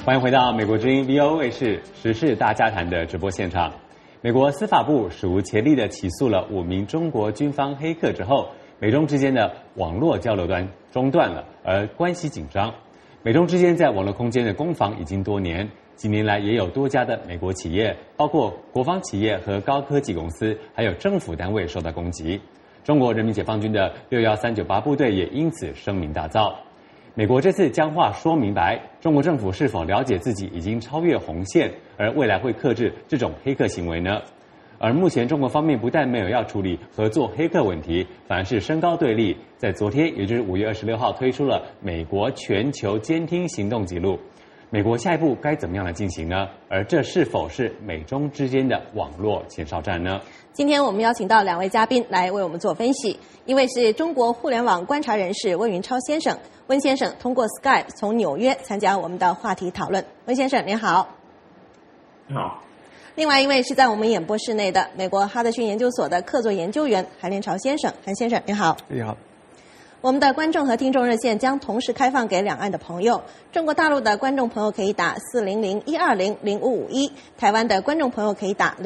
欢迎回到美国之音 VOA 卫视时事大家谈的直播现场。美国司法部史无前例地起诉了5名中国军方黑客之后，美中之间的网络交流端中断了，而关系紧张。美中之间在网络空间的攻防已经多年，几年来也有多家的美国企业，包括国防企业和高科技公司，还有政府单位受到攻击。中国人民解放军的61398部队也因此声名大噪。美国这次将话说明白，中国政府是否了解自己已经超越红线，而未来会克制这种黑客行为呢？而目前中国方面不但没有要处理合作黑客问题，反而是升高对立，在昨天，也就是5月26号推出了美国全球监听行动记录。美国下一步该怎么样来进行呢？而这是否是美中之间的网络前哨战呢？ 今天我们邀请到2位嘉宾来为我们做分析，一位是中国互联网观察人士温云超先生，温先生通过 Skype 从纽约参加我们的话题讨论。温先生您好。 你好。 另外一位是在我们演播室内的美国哈德逊研究所的客座研究员韩连朝先生，韩先生您好。 你好。 我们的观众和听众热线将同时开放给两岸的朋友。中国大陆的观众朋友可以打400-120-0551，台湾的观众朋友可以打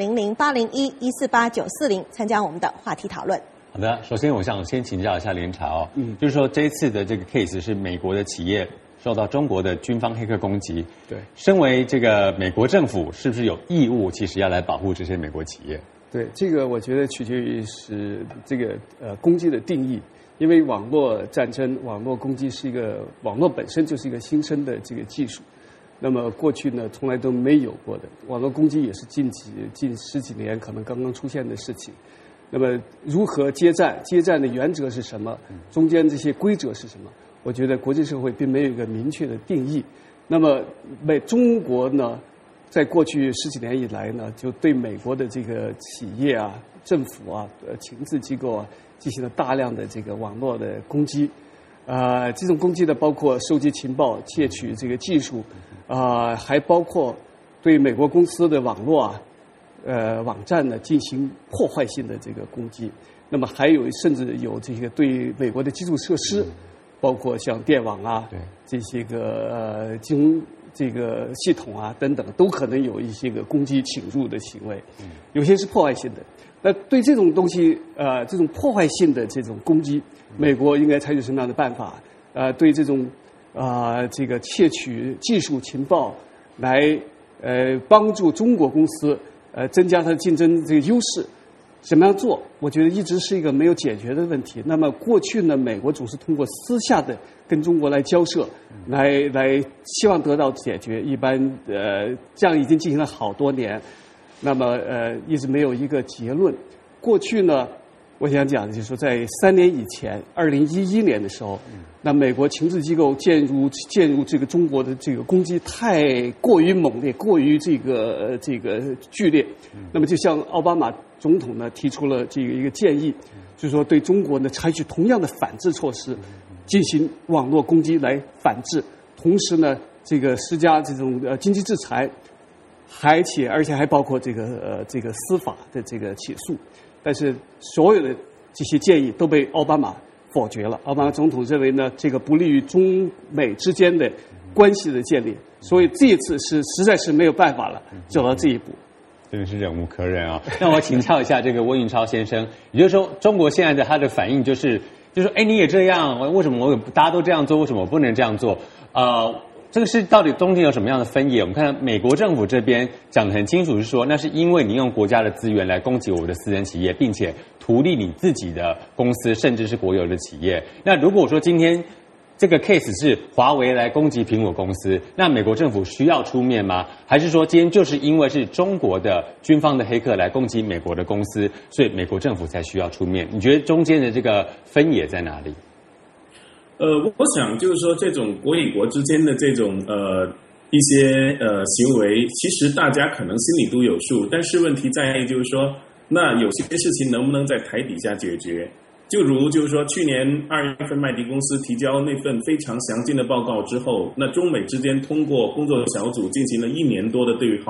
00801-148-940参加我们的话题讨论。 好的，首先我想先请教一下连朝，就是说这一次的这个 case 是美国的企业受到中国的军方黑客攻击， 对， 身为这个美国政府是不是有义务其实要来保护这些美国企业？ 对，这个我觉得取决于是这个攻击的定义。因为网络战争、网络攻击是一个网络本身就是一个新生的这个技术，那么过去呢从来都没有过的。网络攻击也是近10几年可能刚刚出现的事情。那么如何接战？接战的原则是什么？中间这些规则是什么？我觉得国际社会并没有一个明确的定义。那么中国呢，在过去10几年以来呢，就对美国的这个企业啊、政府啊、情治机构啊，进行了大量的这个网络的攻击，这种攻击呢，包括收集情报、窃取这个技术，还包括对美国公司的网络网站呢进行破坏性的这个攻击。那么还有甚至有这个对美国的基础设施，包括像电网啊，这些个金融这个系统啊等等，都可能有一些个攻击侵入的行为，有些是破坏性的。那对这种东西，这种破坏性的这种攻击，美国应该采取什么样的办法？对这种这个窃取技术情报，来帮助中国公司增加它的竞争这个优势，怎么样做？我觉得一直是一个没有解决的问题。那么过去呢，美国总是通过私下的跟中国来交涉，来希望得到解决。一般这样已经进行了好多年。那么一直没有一个结论。过去呢，我想讲的就是说，在3年以前，2011年的时候，那美国情治机构介入这个中国的这个攻击太过于猛烈，过于这个剧烈。那么就像奥巴马总统呢提出了这个一个建议，就是说对中国呢采取同样的反制措施，进行网络攻击来反制，同时呢这个施加这种经济制裁。而且还包括这个司法的这个起诉，但是所有的这些建议都被奥巴马否决了。奥巴马总统认为呢，这个不利于中美之间的关系的建立，所以这一次是实在是没有办法了，走到这一步。 真的是忍无可忍啊！那我请教一下这个温云超先生，也就是说，中国现在的他的反应就是说，哎，你也这样，为什么大家都这样做，为什么我不能这样做？这个是到底中间有什么样的分野？我们看美国政府这边讲得很清楚，是说那是因为你用国家的资源来攻击我的私人企业，并且图利你自己的公司，甚至是国有的企业。那如果说今天这个 case 是华为来攻击苹果公司，那美国政府需要出面吗？还是说今天就是因为是中国的军方的黑客来攻击美国的公司，所以美国政府才需要出面？你觉得中间的这个分野在哪里？ 我想就是说，这种国与国之间的这种一些行为，其实大家可能心里都有数，但是问题在于就是说，那有些事情能不能在台底下解决？就如就是说，去年2月份麦迪公司提交那份非常详尽的报告之后，那中美之间通过工作小组进行了1年多的对话，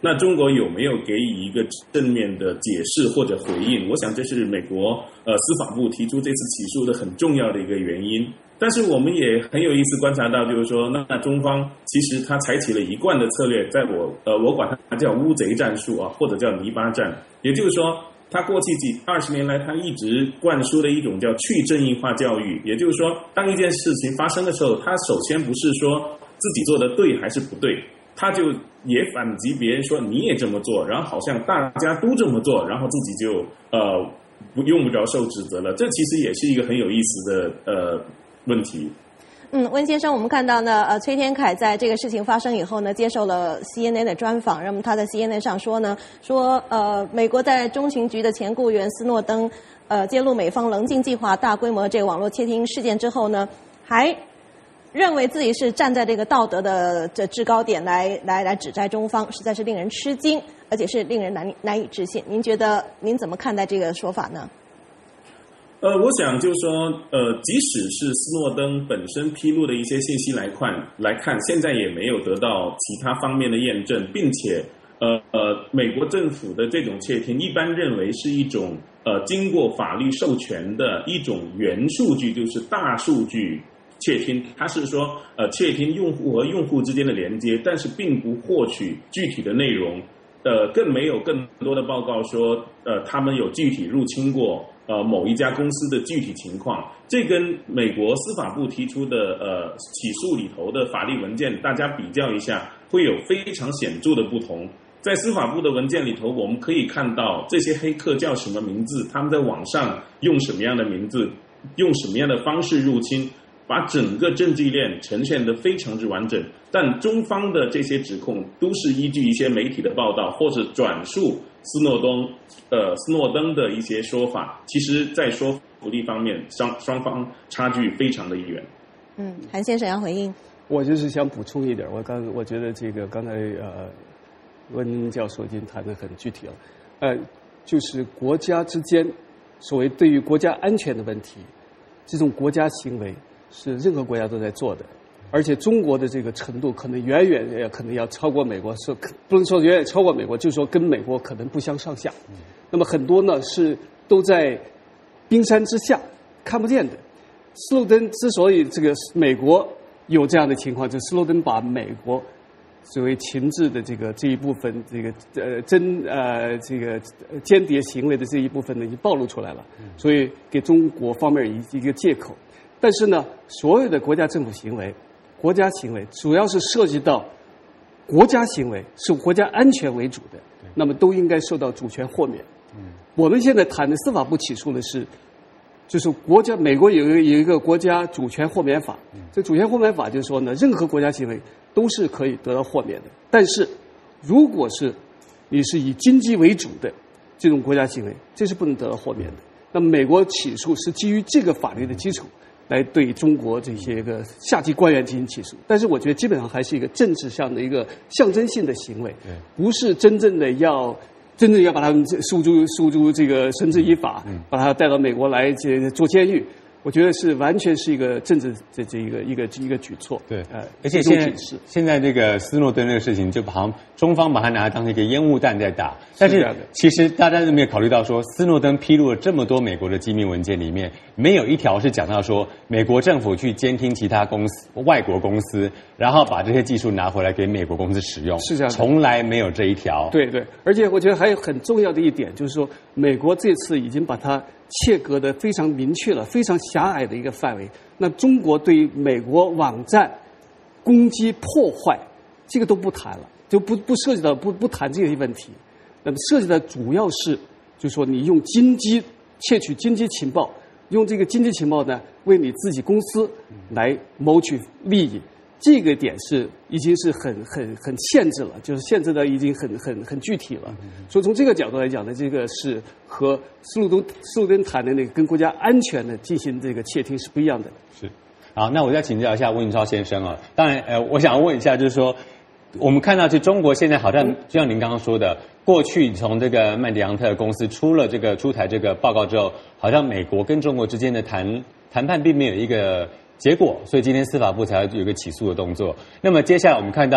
那中国有没有给予一个正面的解释或者回应？我想这是美国司法部提出这次起诉的很重要的一个原因。但是我们也很有意思观察到，就是说，那中方其实他采取了一贯的策略，在我管它叫乌贼战术啊，或者叫泥巴战。也就是说，他过去20年来，他一直灌输的一种叫去正义化教育。也就是说，当一件事情发生的时候，他首先不是说自己做的对还是不对，他就也反击别人说你也这么做，然后好像大家都这么做，然后自己就用不着受指责了。这其实也是一个很有意思的问题。 温先生，我们看到呢，崔天凯在这个事情发生以后呢，接受了 CNN 的专访，那么他在 CNN 上说呢，美国在中情局的前雇员斯诺登，揭露美方棱镜计划大规模这个网络窃听事件之后呢，还认为自己是站在这个道德的这制高点来指摘中方，实在是令人吃惊，而且是令人难以置信。您怎么看待这个说法呢？ 我想就是说，即使是斯诺登本身披露的一些信息来看，现在也没有得到其他方面的验证，并且，美国政府的这种窃听一般认为是一种经过法律授权的一种元数据，就是大数据窃听。它是说窃听用户和用户之间的连接，但是并不获取具体的内容，更没有更多的报告说他们有具体入侵过某一家公司的具体情况。这跟美国司法部提出的起诉里头的法律文件大家比较一下，会有非常显著的不同。在司法部的文件里头，我们可以看到这些黑客叫什么名字，他们在网上用什么样的名字，用什么样的方式入侵，把整个证据链呈现得非常之完整。但中方的这些指控都是依据一些媒体的报道或者转述斯诺登的一些说法，其实在说服力方面双方差距非常的远。 韩先生要回应。 我就是想补充一点，我觉得这个刚才温教授已经谈得很具体了，就是国家之间所谓对于国家安全的问题，这种国家行为是任何国家都在做的，而且中国的这个程度可能远远可能要超过美国，不能说远远超过美国，就是说跟美国可能不相上下。那么很多呢是都在冰山之下看不见的。斯诺登之所以这个美国有这样的情况，就是斯诺登把美国作为情治的这一部分这个间谍行为的这一部分呢已经暴露出来了，所以给中国方面一个借口。但是呢，所有的国家政府行为、国家行为，主要是涉及到国家行为，是国家安全为主的，那么都应该受到主权豁免。我们现在谈的司法部起诉的是，就是美国有一个国家主权豁免法。这主权豁免法就是说呢，任何国家行为都是可以得到豁免的。但是，如果是你是以经济为主的这种国家行为，这是不能得到豁免的。那么，美国起诉是基于这个法律的基础来对中国这些个下级官员进行起诉。但是，我觉得基本上还是一个政治上的一个象征性的行为，不是真正要把他们诉诸这个绳之以法，把他带到美国来做监狱。我觉得是完全是一个政治一个举措。对， 而且现在这个斯诺登这个事情，就好像中方把它拿来当成一个烟雾弹在打。但是其实大家有没有考虑到说，斯诺登披露了这么多美国的机密文件里面，没有一条是讲到说美国政府去监听其他外国公司，然后把这些技术拿回来给美国公司使用， 是这样的， 从来没有这一条。 对，而且我觉得还有很重要的一点，就是说美国这次已经把它切割的非常明确了，非常狭隘的一个范围。那中国对于美国网站攻击破坏，这个都不谈了，就不涉及到不谈这些问题。那么涉及的主要是，就是说你用窃取经济情报，用这个经济情报呢为你自己公司来谋取利益。这个点已经是很限制了，就是限制的已经很具体了。所以从这个角度来讲呢，这个是和斯诺登谈的那个跟国家安全的进行这个窃听是不一样的。 是。好，那我再请教一下温云超先生啊。当然，我想问一下，就是说，我们看到就中国现在好像就像您刚刚说的，过去从这个曼迪昂特公司出台这个报告之后，好像美国跟中国之间的谈判并没有一个结果，所以今天司法部才有一个起诉的动作。那么接下来我们看到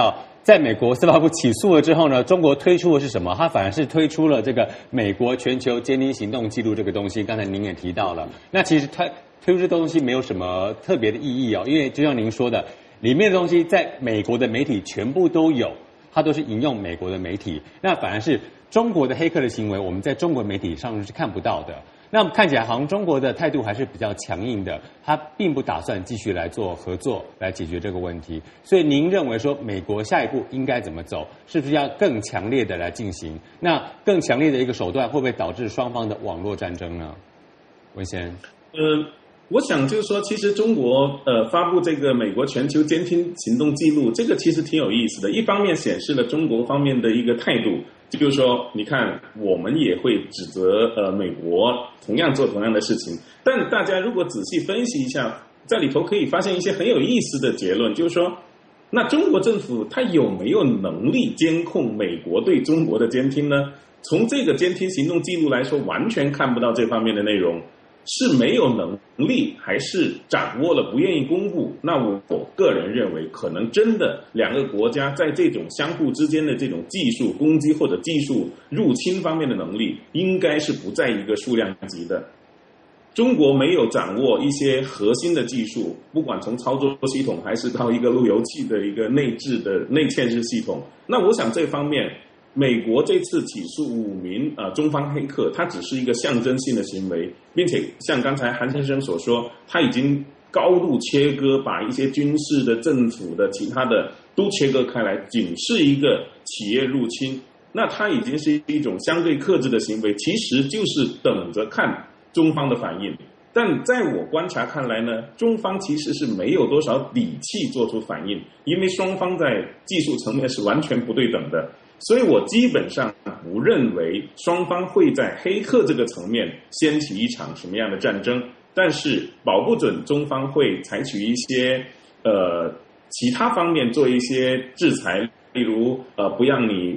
在美国司法部起诉了之后呢，中国推出的是什么？它反而是推出了这个美国全球监听行动记录这个东西。刚才您也提到了，那其实它推出这东西没有什么特别的意义哦，因为就像您说的，里面的东西在美国的媒体全部都有，它都是引用美国的媒体，那反而是中国的黑客的行为，我们在中国媒体上是看不到的。那看起来好像中国的态度还是比较强硬的，他并不打算继续来做合作来解决这个问题。所以您认为说美国下一步应该怎么走？是不是要更强烈的来进行？那更强烈的一个手段会不会导致双方的网络战争呢？文先， 我想就是说，其实中国发布这个美国全球监听行动记录，这个其实挺有意思的。一方面显示了中国方面的一个态度，就是说，你看我们也会指责美国同样做同样的事情。但大家如果仔细分析一下，在里头可以发现一些很有意思的结论，就是说，那中国政府它有没有能力监控美国对中国的监听呢？从这个监听行动记录来说，完全看不到这方面的内容。是没有能力，还是掌握了不愿意公布？那我个人认为，可能真的两个国家在这种相互之间的这种技术攻击或者技术入侵方面的能力，应该是不在一个数量级的。中国没有掌握一些核心的技术，不管从操作系统还是到一个路由器的一个内置的内嵌式系统，那我想这方面美国这次起诉5名中方黑客，它只是一个象征性的行为，并且像刚才韩先生所说，他已经高度切割，把一些军事的、政府的、其他的都切割开来，仅是一个企业入侵，那它已经是一种相对克制的行为，其实就是等着看中方的反应。但在我观察看来呢，中方其实是没有多少底气做出反应，因为双方在技术层面是完全不对等的。所以我基本上不认为双方会在黑客这个层面掀起一场什么样的战争，但是保不准中方会采取一些其他方面做一些制裁，例如不让你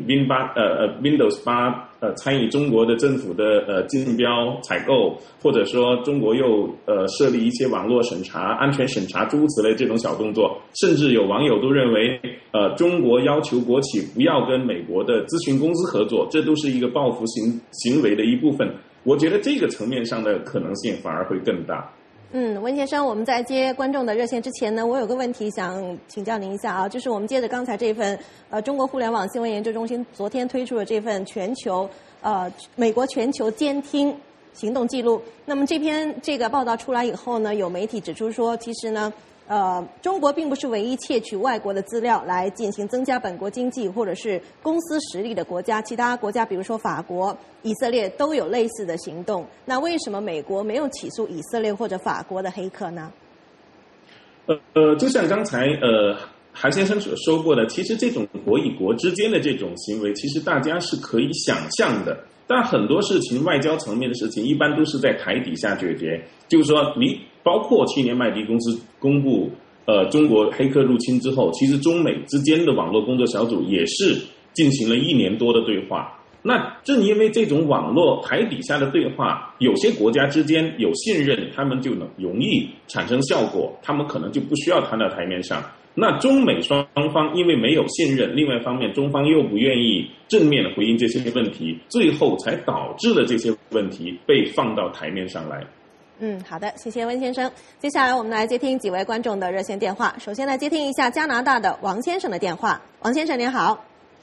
Windows 8参与中国的政府的竞标采购，或者说中国又设立一些网络审查、安全审查诸如此类这种小动作，甚至有网友都认为中国要求国企不要跟美国的咨询公司合作，这都是一个报复行为的一部分。我觉得这个层面上的可能性反而会更大。 温先生，我们在接观众的热线之前呢，我有个问题想请教您一下啊，就是我们接着刚才这份中国互联网新闻研究中心昨天推出的这份美国全球监听行动记录。那么这个报道出来以后呢，有媒体指出说，其实呢，中国并不是唯一窃取外国的资料来进行增加本国经济或者是公司实力的国家，其他国家比如说法国、以色列都有类似的行动。那为什么美国没有起诉以色列或者法国的黑客呢？ 就像刚才韩先生所说过的，其实这种国与国之间的这种行为，其实大家是可以想象的。但很多事情，外交层面的事情，一般都是在台底下解决。就是说，包括去年麦迪公司公布中国黑客入侵之后，其实中美之间的网络工作小组也是进行了1年多的对话。那正因为这种网络台底下的对话，有些国家之间有信任，他们就容易产生效果，他们可能就不需要摊到台面上。那中美双方因为没有信任，另外一方面中方又不愿意正面的回应这些问题，最后才导致了这些问题被放到台面上来。 好的，谢谢温先生。接下来我们来接听几位观众的热线电话。首先来接听一下加拿大的王先生的电话。王先生您好。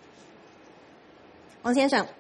王先生。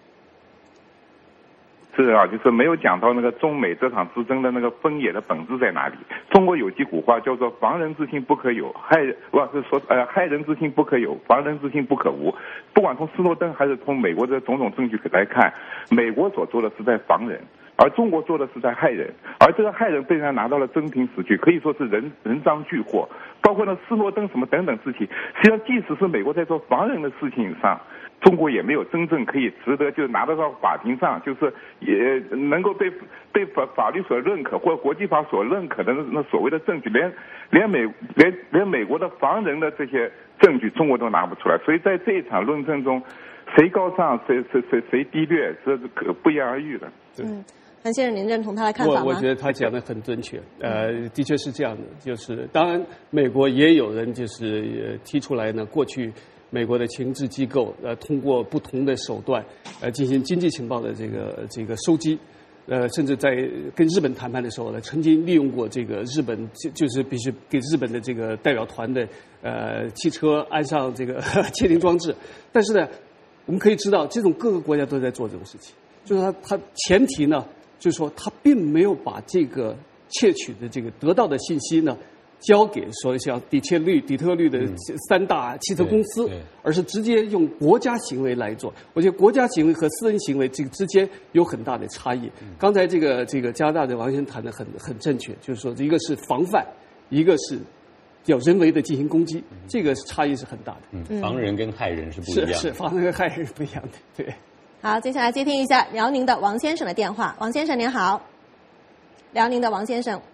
是啊，就是没有讲到那个中美这场之争的那个分野的本质在哪里。中国有句古话叫做“防人之心不可有，害人之心不可有，防人之心不可无”。不管从斯诺登还是从美国的种种证据来看，美国所做的是在防人，而中国做的是在害人，而这个害人被人家拿到了真凭实据，可以说是人赃俱获。包括呢斯诺登什么等等事情，实际上即使是美国在做防人的事情上，中国也没有真正可以值得就拿得到法庭上，就是也能够被法律所认可或者国际法所认可的那所谓的证据，连美国的防人的这些证据中国都拿不出来。所以在这一场论证中，谁高尚谁低劣，这是不言而喻的。 韩先生，您认同他的看法吗？ 我觉得他讲的很准确，的确是这样的。就是当然，美国也有人就是提出来呢，过去美国的情治机构通过不同的手段进行经济情报的这个收集。甚至在跟日本谈判的时候呢，曾经利用过这个日本就是必须给日本的这个代表团的汽车安上这个窃听装置。但是呢，我们可以知道，这种各个国家都在做这种事情，就是它前提呢，就是说它并没有把这个窃取的这个得到的信息呢交给说像底特律的3大汽车公司，而是直接用国家行为来做。我觉得国家行为和私人行为这个之间有很大的差异。刚才这个加拿大的王先生谈的很正确，就是说一个是防范，一个是要人为的进行攻击，这个差异是很大的。 防人跟害人是不一样的。 是防人跟害人是不一样的。对。 好，接下来接听一下辽宁的王先生的电话。王先生您好，辽宁的王先生。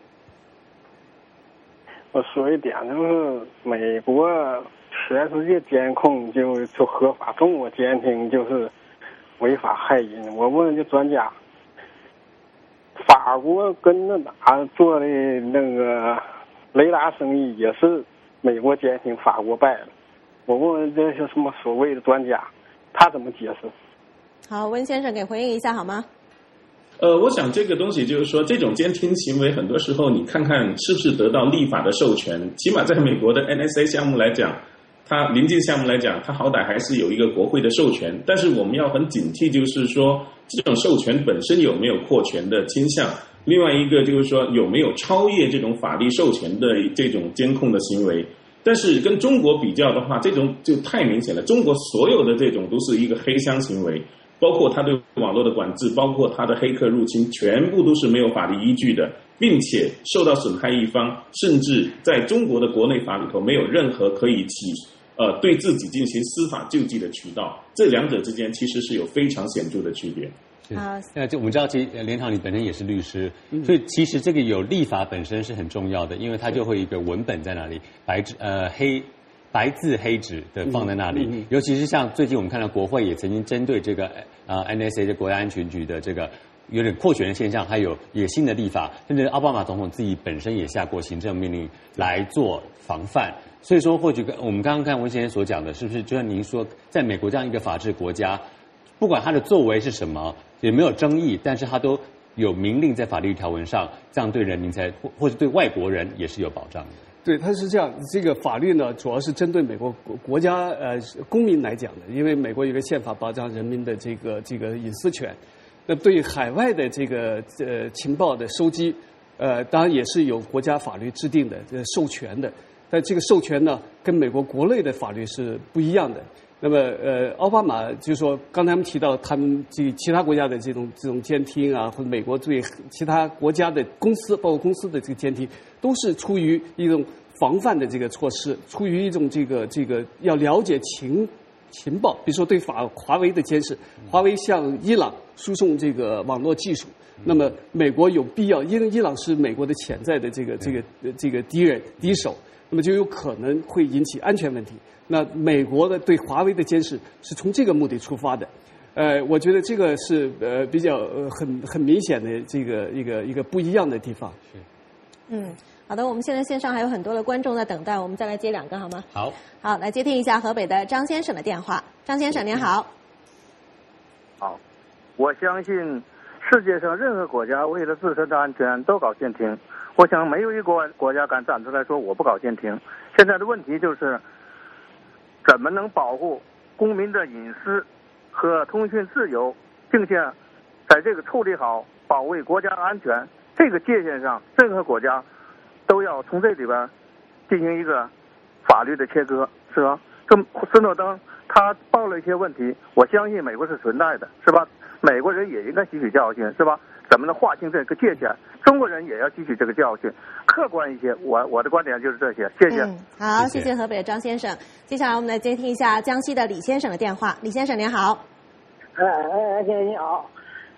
我说一点，就是美国全世界监控就合法，中国监听就是违法害人。我问就专家，法国跟着哪做的那个雷达生意也是美国监听，法国败了。我问这些什么所谓的专家，他怎么解释？ 好，温先生给回应一下好吗？ 我想这个东西就是说，这种监听行为，很多时候你看看是不是得到立法的授权。起码在美国的 NSA 项目来讲，它临近项目来讲，它好歹还是有一个国会的授权。但是我们要很警惕，就是说这种授权本身有没有扩权的倾向。另外一个就是说有没有超越这种法律授权的这种监控的行为。但是跟中国比较的话，这种就太明显了。中国所有的这种都是一个黑箱行为。包括他对网络的管制，包括他的黑客入侵，全部都是没有法律依据的，并且受到损害一方，甚至在中国的国内法里头没有任何可以对自己进行司法救济的渠道。这两者之间其实是有非常显著的区别。 就我们知道，其实连长你本身也是律师，所以其实这个有立法本身是很重要的，因为它就会有一个文本在那里，白字黑纸的放在那里，尤其是像最近我们看到国会也曾经针对这个NSA 的国家安全局的这个有点扩权的现象，还有野心的立法，甚至奥巴马总统自己本身也下过行政命令来做防范。所以说，或许我们刚刚看温先生所讲的，是不是就像您说，在美国这样一个法治国家，不管他的作为是什么，也没有争议，但是他都有明令在法律条文上，这样对人民才或者对外国人也是有保障的。 对，它是这样。这个法律呢，主要是针对美国国家公民来讲的，因为美国有个宪法保障人民的这个隐私权。那对于海外的这个情报的收集，当然也是有国家法律制定的授权的，但这个授权呢，跟美国国内的法律是不一样的。那么奥巴马就是说，刚才我们提到他们其他国家的这种监听啊，或者美国对其他国家的公司，包括公司的这个监听，都是出于一种防范的这个措施，出于一种这个要了解情报，比如说对华为的监视，华为向伊朗输送这个网络技术，那么美国有必要，因为伊朗是美国的潜在的这个敌手，那么就有可能会引起安全问题。那美国的对华为的监视是从这个目的出发的，我觉得这个是比较很明显的这个一个不一样的地方。 是，好的，我们现在线上还有很多的观众在等待，我们再来接2个好吗？ 好， 来接听一下河北的张先生的电话。张先生您好。 好，我相信世界上任何国家为了自身的安全都搞监听，我想没有一个国家敢站出来说我不搞监听。现在的问题就是怎么能保护公民的隐私和通讯自由，并且在这个处理好保卫国家安全这个界限上，任何国家都要从这里边进行一个法律的切割，是吧？这斯诺登他爆了一些问题，我相信美国是存在的，是吧？美国人也应该吸取教训，是吧？怎么能划清这个界限？中国人也要吸取这个教训，客观一些。我的观点就是这些，谢谢。 好，谢谢河北的张先生。接下来我们来接听一下江西的李先生的电话。李先生您好。 先生你好。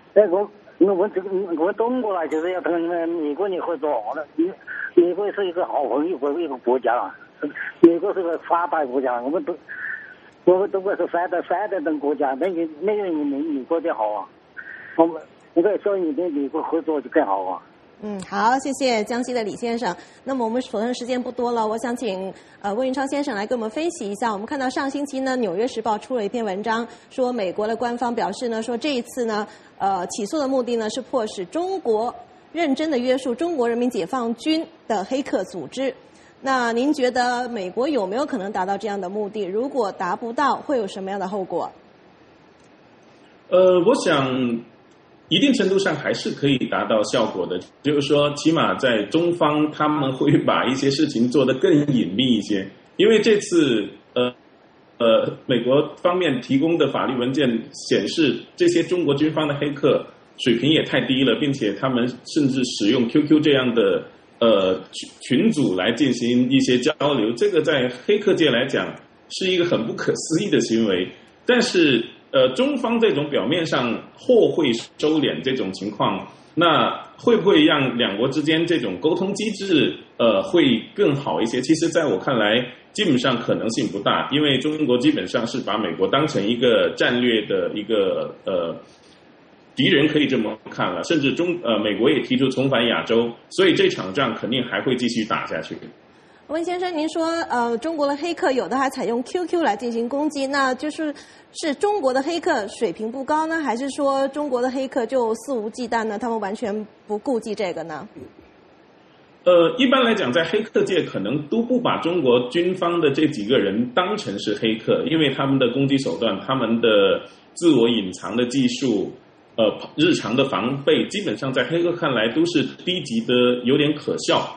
我中国啊，就是要跟美国合作的。美国是一个好朋友，一个国家啊。美国是个发达国家，我们中国是发达的国家，没有你美国的好啊。我跟说你跟美国合作就更好啊。 好，谢谢江西的李先生。那么我们所剩时间不多了，我想请温云超先生来给我们分析一下。我们看到上星期呢，《纽约时报》出了一篇文章，说美国的官方表示呢，说这一次呢，起诉的目的呢是迫使中国认真的约束中国人民解放军的黑客组织。那您觉得美国有没有可能达到这样的目的？如果达不到，会有什么样的后果？ 我想一定程度上还是可以达到效果的，就是说起码在中方他们会把一些事情做得更隐秘一些，因为这次美国方面提供的法律文件显示，这些中国军方的黑客水平也太低了，并且他们甚至使用 QQ 这样的群组来进行一些交流，这个在黑客界来讲是一个很不可思议的行为。但是中方这种表面上或会收敛这种情况，那会不会让两国之间这种沟通机制会更好一些？其实在我看来基本上可能性不大，因为中国基本上是把美国当成一个战略的一个敌人，可以这么看了，甚至美国也提出重返亚洲，所以这场仗肯定还会继续打下去。 温先生，您说中国的黑客有的还采用 QQ 来进行攻击，那是中国的黑客水平不高呢，还是说中国的黑客就肆无忌惮呢？他们完全不顾忌这个呢？ 一般来讲，在黑客界可能都不把中国军方的这几个人当成是黑客，因为他们的攻击手段、他们的自我隐藏的技术、日常的防备，基本上在黑客看来都是低级的，有点可笑。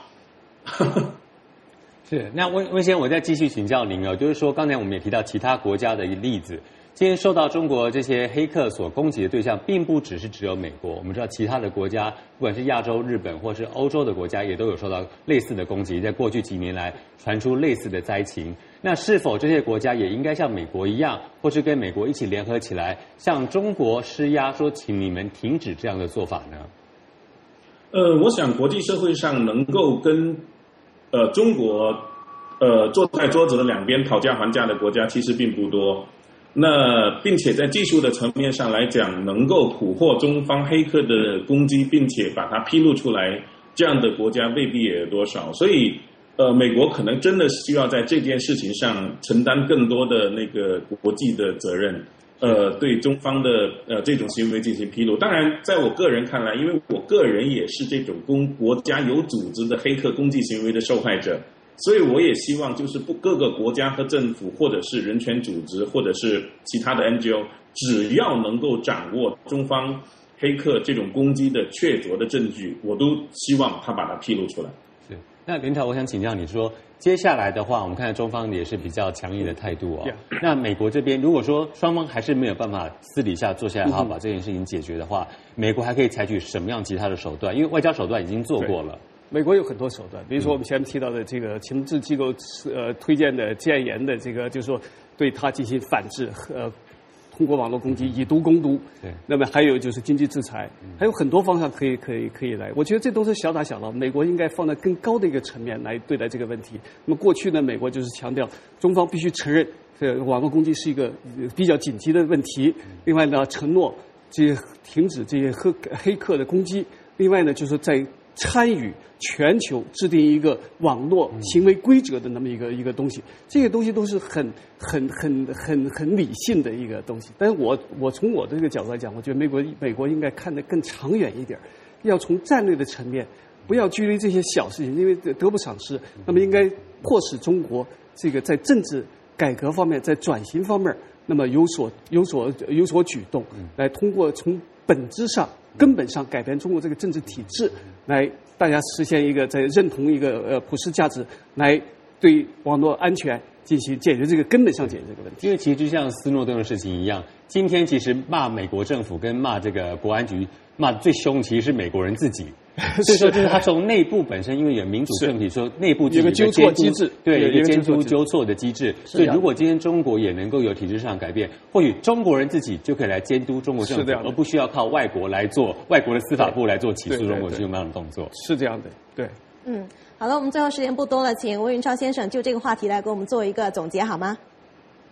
是，那温先生，我再继续请教您就是说，刚才我们也提到其他国家的一个例子，今天受到中国这些黑客所攻击的对象，并不只有美国，我们知道其他的国家，不管是亚洲、日本或是欧洲的国家，也都有受到类似的攻击，在过去几年来传出类似的灾情。那是否这些国家也应该像美国一样，或是跟美国一起联合起来，向中国施压，说请你们停止这样的做法呢？ 我想国际社会上能够跟中国坐在桌子的两边讨价还价的国家其实并不多。那并且在技术的层面上来讲，能够捕获中方黑客的攻击，并且把它披露出来，这样的国家未必也有多少。所以美国可能真的需要在这件事情上承担更多的那个国际的责任，对中方的这种行为进行披露。当然在我个人看来，因为我个人也是这种国家有组织的黑客攻击行为的受害者，所以我也希望就是各个国家和政府，或者是人权组织，或者是其他的 NGO， 只要能够掌握中方黑客这种攻击的确凿的证据，我都希望他把它披露出来。 是，那林涛，我想请教你说，接下来的话，我们看到中方也是比较强硬的态度那美国这边如果说双方还是没有办法私底下坐下来好好把这件事情解决的话，美国还可以采取什么样其他的手段？因为外交手段已经做过了。 美国有很多手段，比如说我们前面提到的这个情治机构推荐的建言的这个，就是说对他进行反制，通过网络攻击以毒攻毒。 对， 那么还有就是经济制裁，还有很多方向可以来。我觉得这都是小打小闹，美国应该放在更高的一个层面来对待这个问题。那么过去呢，美国就是强调中方必须承认网络攻击是一个比较紧急的问题，另外呢承诺这些停止这些黑客的攻击，另外呢就是在参与全球制定一个网络行为规则的那么一个东西，这些东西都是很理性的一个东西。但是我从我的这个角度来讲，我觉得美国应该看得更长远一点，要从战略的层面，不要拘泥这些小事情，因为得不偿失。那么应该迫使中国这个在政治改革方面，在转型方面，那么有所举动，来通过从本质上、根本上改变中国这个政治体制，来大家实现一个在认同一个普世价值，来对网络安全进行解决这个根本上解决这个问题。 因为其实就像斯诺登的事情一样，今天其实骂美国政府跟骂这个国安局骂得最凶，其实是美国人自己。所以说，就是他从内部本身，因为有民主政体，说内部有个纠错机制， 对，有一个监督纠错的机制。所以，如果今天中国也能够有体制上改变，或许中国人自己就可以来监督中国政府，而不需要靠外国来做外国的司法部来做起诉中国这样的动作。 是这样的，对。 好了，我们最后时间不多了，请温云超先生就这个话题来给我们做一个总结好吗？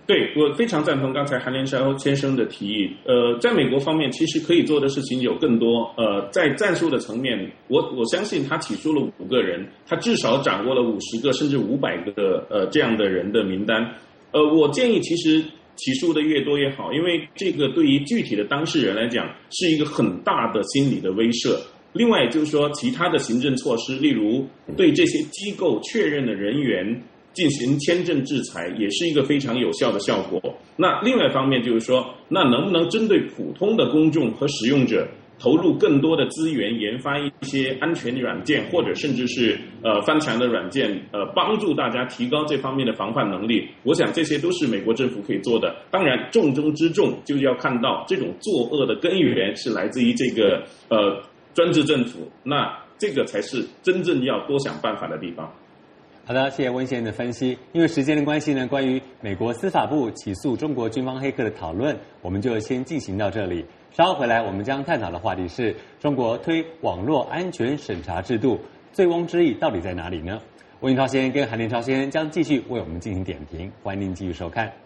对，我非常赞同刚才韩连超先生的提议。在美国方面，其实可以做的事情有更多。在战术的层面，我相信他起诉了5个人，他至少掌握了50个甚至500个这样的人的名单。我建议其实起诉的越多越好，因为这个对于具体的当事人来讲是一个很大的心理的威慑。另外就是说，其他的行政措施，例如对这些机构确认的人员进行签证制裁，也是一个非常有效的效果。那另外一方面就是说，那能不能针对普通的公众和使用者投入更多的资源，研发一些安全软件，或者甚至是翻墙的软件，帮助大家提高这方面的防范能力。我想这些都是美国政府可以做的。当然，重中之重就是要看到这种作恶的根源是来自于这个专制政府，那这个才是真正要多想办法的地方。 好的，谢谢温先生的分析。因为时间的关系呢，关于美国司法部起诉中国军方黑客的讨论，我们就先进行到这里。稍后回来，我们将探讨的话题是中国推网络安全审查制度，醉翁之意到底在哪里呢？温宇超先生跟韩连超先生将继续为我们进行点评，欢迎您继续收看。